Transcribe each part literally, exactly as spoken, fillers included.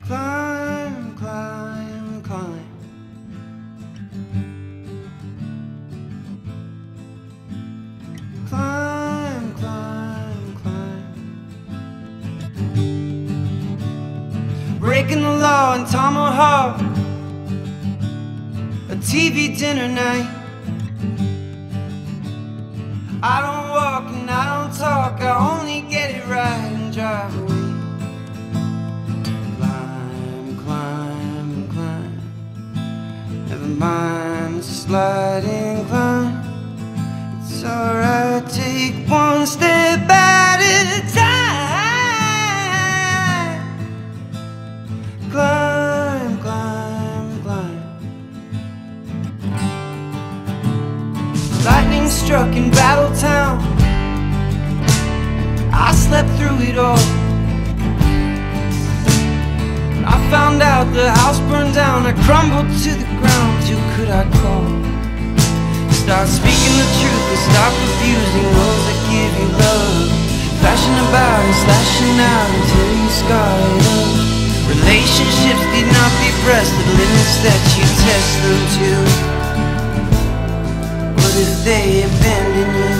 Climb, climb, climb. Climb, climb, climb. Breaking the law in Tomahawk, a T V dinner night. I don't walk and I don't talk, I only get it right and drive away. Climb, climb, climb. Never mind the sliding climb. It's alright, take one step at a time. Climb, climb, climb. Lightning struck in Battletown. I slept through it all. I found out the house burned down. I crumbled to the ground. Who could I call? Start speaking the truth and stop refusing those that give you love. Flashing about and slashing out until you scar it up. Relationships need not be breasted, limits that you test them to. What if they abandon you?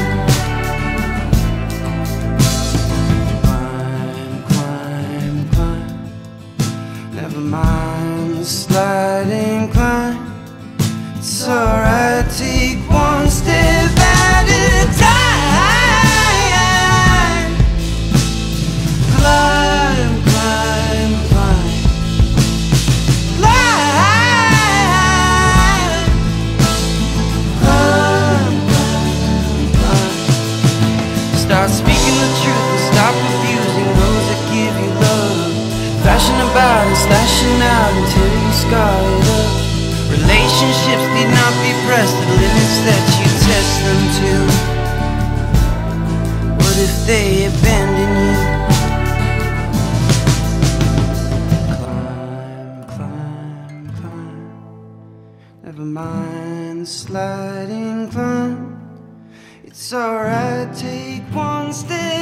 Climb, climb, climb. Never mind the sliding climb. It's alright, take one step at a time. Climb, climb, climb. Climb. Climb, climb, climb. Start speaking the truth and stop refusing those that give you love. Flashing about and slashing out until you scar it up. Relationships need not be pressed at limits that you test them to. What if they abandon you? Climb, climb, climb. Never mind the sliding climb. It's alright, take one step